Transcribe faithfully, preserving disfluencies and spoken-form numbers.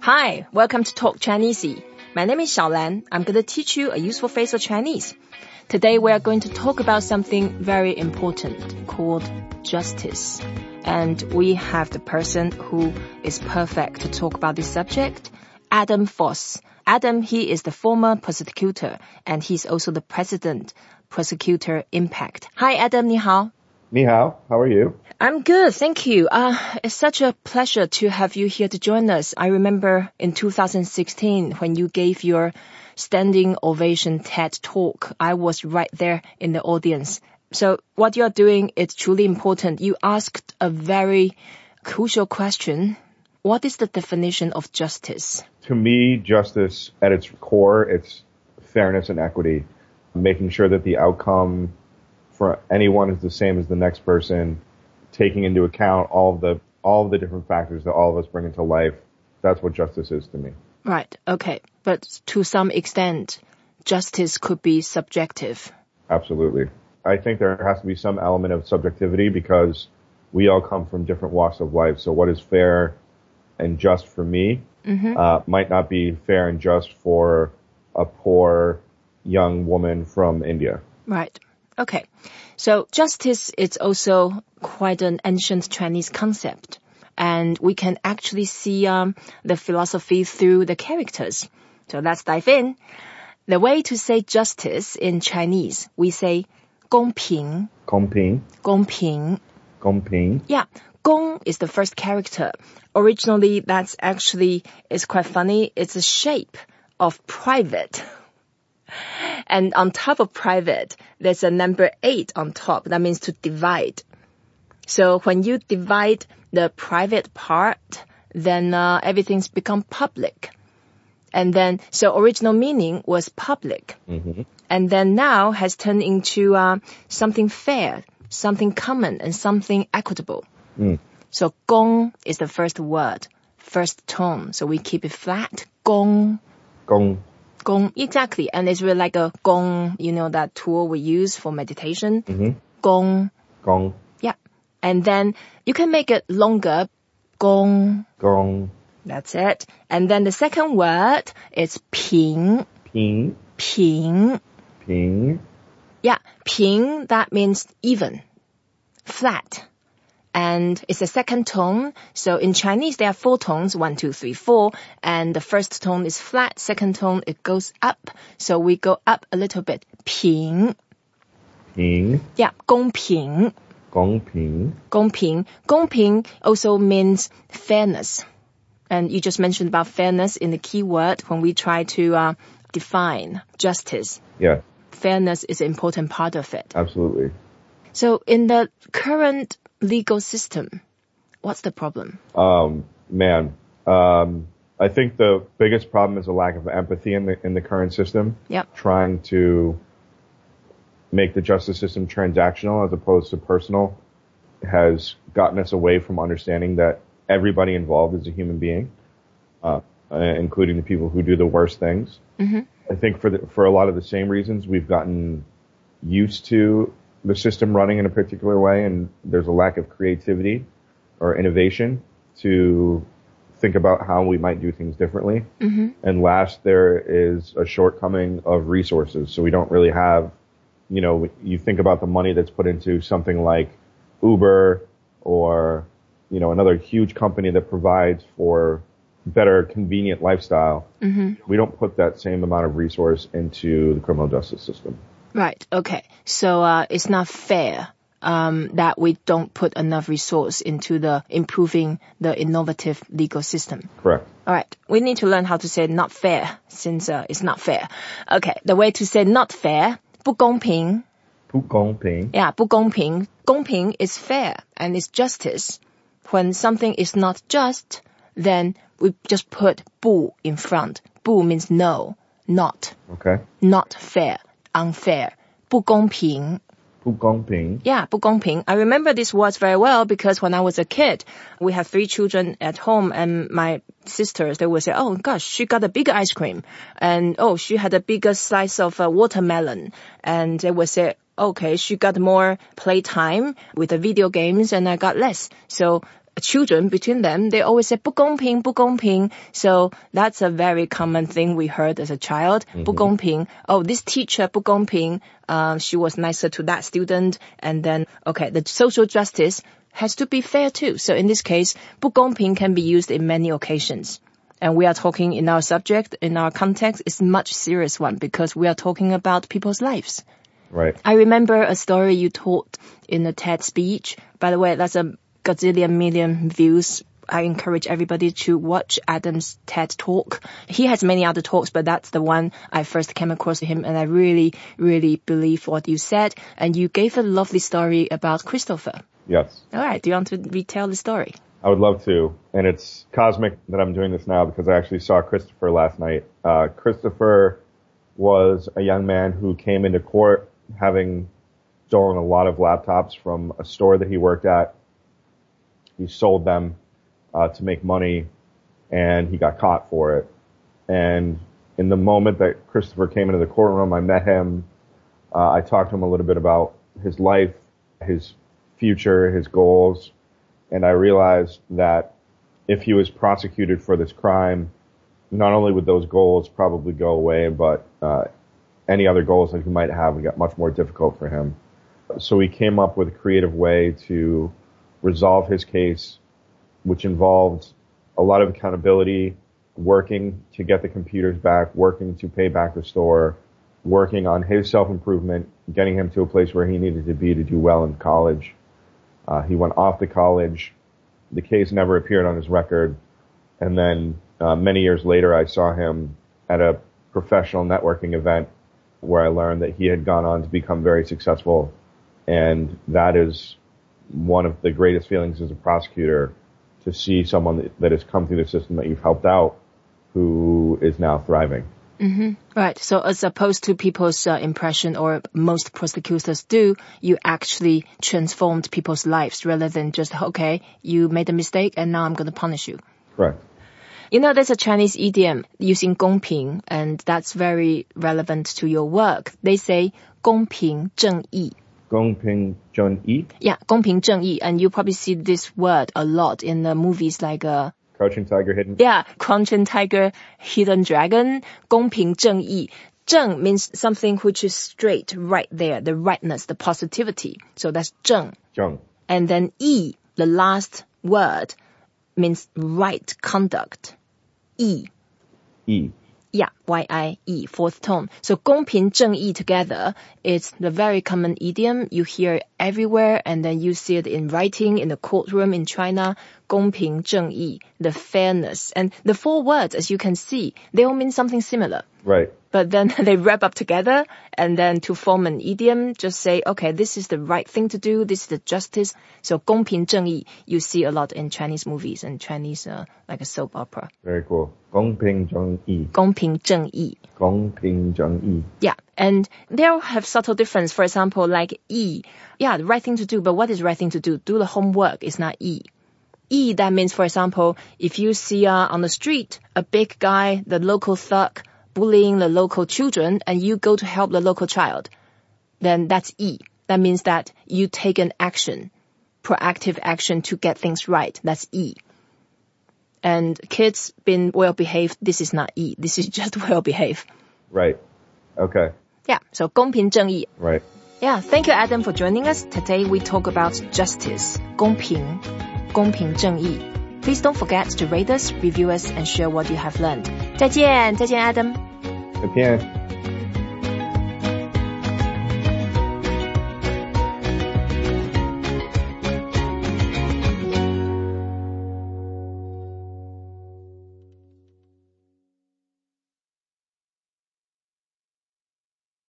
Hi, welcome to Talk Chinese. My name is Xiaolan. I'm going to teach you a useful phrase of Chinese. Today we are going to talk about something very important called justice. And we have the person who is perfect to talk about this subject, Adam Foss. Adam, he is the former prosecutor and he's also the president, Prosecutor Impact. Hi, Adam, 你好. Ni hao, how are you? I'm good, thank you. Uh, it's such a pleasure to have you here to join us. I remember in two thousand sixteen when you gave your standing ovation TED talk, I was right there in the audience. So what you're doing is truly important. You asked a very crucial question. What is the definition of justice? To me, justice at its core, it's fairness and equity, making sure that the outcome for anyone is the same as the next person, taking into account all of the all of the different factors that all of us bring into life. That's what justice is to me. Right, okay. But to some extent, justice could be subjective. Absolutely. I think there has to be some element of subjectivity because we all come from different walks of life. So what is fair and just for me mm-hmm. uh, might not be fair and just for a poor young woman from India. Right. Okay. So justice is also quite an ancient Chinese concept. And we can actually see um, the philosophy through the characters. So let's dive in. The way to say justice in Chinese, we say 公平. 公平. 公平. 公平. Yeah. 公 is the first character. Originally, that's actually, it's quite funny. It's a shape of private. And on top of private, there's a number eight on top. That means to divide. So when you divide the private part, then uh, everything's become public. And then, so original meaning was public. Mm-hmm. And then now has turned into uh, something fair, something common, and something equitable. Mm. So gong is the first word, first tone. So we keep it flat. Gong. Gong. Gong, exactly. And it's really like a gong, you know, that tool we use for meditation. Mm-hmm. Gong. Gong. Yeah. And then you can make it longer. Gong. Gong. That's it. And then the second word is ping. Ping. Ping. Ping. Yeah. Ping, that means even. Flat. And it's a second tone. So in Chinese, there are four tones, one, two, three, four. And the first tone is flat. Second tone, it goes up. So we go up a little bit. 平. Ping. Yeah, 公平. 公平. 公平. 公平 also means fairness. And you just mentioned about fairness in the keyword when we try to uh, define justice. Yeah. Fairness is an important part of it. Absolutely. So in the current legal system, what's the problem? Um, man, um, I think the biggest problem is a lack of empathy in the in the current system. Yep. Trying to make the justice system transactional as opposed to personal has gotten us away from understanding that everybody involved is a human being, uh, including the people who do the worst things. Mm-hmm. I think for the, for a lot of the same reasons, we've gotten used to the system running in a particular way, and there's a lack of creativity or innovation to think about how we might do things differently. Mm-hmm. And last, there is a shortcoming of resources. So we don't really have, you know, you think about the money that's put into something like Uber or, you know, another huge company that provides for better, convenient lifestyle. Mm-hmm. We don't put that same amount of resource into the criminal justice system. Right. Okay. So uh, it's not fair um, that we don't put enough resource into the improving the innovative legal system. Correct. All right. We need to learn how to say not fair since uh, it's not fair. Okay. The way to say not fair, 不公平. 不公平. Yeah, 不公平. 公平 is fair and it's justice. When something is not just, then we just put 不 in front. 不 means no, not. Okay. Not fair. Unfair. 不公平. 不公平. Yeah, 不公平. I remember these words very well because when I was a kid, we had three children at home and my sisters, they would say, oh gosh, she got a bigger ice cream. And oh, she had a bigger slice of uh, watermelon. And they would say, okay, she got more playtime with the video games and I got less. So children between them, they always say 不公平,不公平. So that's a very common thing we heard as a child. Mm-hmm. 不公平. Oh, this teacher 不公平. Uh, she was nicer to that student. And then, okay, the social justice has to be fair too. So in this case, 不公平 can be used in many occasions. And we are talking in our subject, in our context, it's a much serious one because we are talking about people's lives. Right. I remember a story you told in a TED speech. By the way, that's a gazillion million views. I encourage everybody to watch Adam's TED talk. He has many other talks, but that's the one I first came across him, and I really, really believe what you said. And you gave a lovely story about Christopher. Yes. All right. Do you want to retell the story? I would love to. And it's cosmic that I'm doing this now because I actually saw Christopher last night. Uh, Christopher was a young man who came into court having stolen a lot of laptops from a store that he worked at. He sold them uh, to make money, and he got caught for it. And in the moment that Christopher came into the courtroom, I met him. Uh, I talked to him a little bit about his life, his future, his goals. And I realized that if he was prosecuted for this crime, not only would those goals probably go away, but uh, any other goals that he might have would get much more difficult for him. So we came up with a creative way to resolve his case, which involved a lot of accountability, working to get the computers back, working to pay back the store, working on his self-improvement, getting him to a place where he needed to be to do well in college. Uh, he went off to college. The case never appeared on his record. And then uh, many years later, I saw him at a professional networking event where I learned that he had gone on to become very successful. And that is one of the greatest feelings as a prosecutor, to see someone that, that has come through the system that you've helped out who is now thriving. Mm-hmm. Right. So as opposed to people's uh, impression, or most prosecutors do, you actually transformed people's lives rather than just, okay, you made a mistake and now I'm going to punish you. Correct. You know, there's a Chinese idiom using 公平, and that's very relevant to your work. They say 公平正义. 公平正义? Yeah, 公平正义. And you probably see this word a lot in the movies like uh, Crouching Tiger, Hidden. Yeah, Crouching Tiger, Hidden Dragon, 公平正义. 正 means something which is straight, right there, the rightness, the positivity. So that's 正. 正. And then 义, the last word, means right conduct. 义. 义. Yeah, Y I E, fourth tone. So 公平正义 together, it's the very common idiom. You hear it everywhere, and then you see it in writing in the courtroom in China. 公平正义, the fairness. And the four words, as you can see, they all mean something similar. Right. But then they wrap up together, and then to form an idiom, just say, okay, this is the right thing to do, this is the justice. So 公平正义, you see a lot in Chinese movies and Chinese, uh, like a soap opera. Very cool. 公平正义. 公平正义. 公平正义. Yeah, and they'll have subtle difference. For example, like 义. Yeah, the right thing to do, but what is the right thing to do? Do the homework is not 义. 义, that means, for example, if you see uh, on the street a big guy, the local thug, bullying the local children, and you go to help the local child, then that's 义. That means that you take an action, proactive action to get things right. That's 义. And kids being well behaved, this is not 义. This is just well behaved. Right. Okay. Yeah. So 公平正义. Right. Yeah. Thank you, Adam, for joining us. Today we talk about justice. 公平. 公平正义. Please don't forget to rate us, review us, and share what you have learned. 再见，再见 Adam. 再见。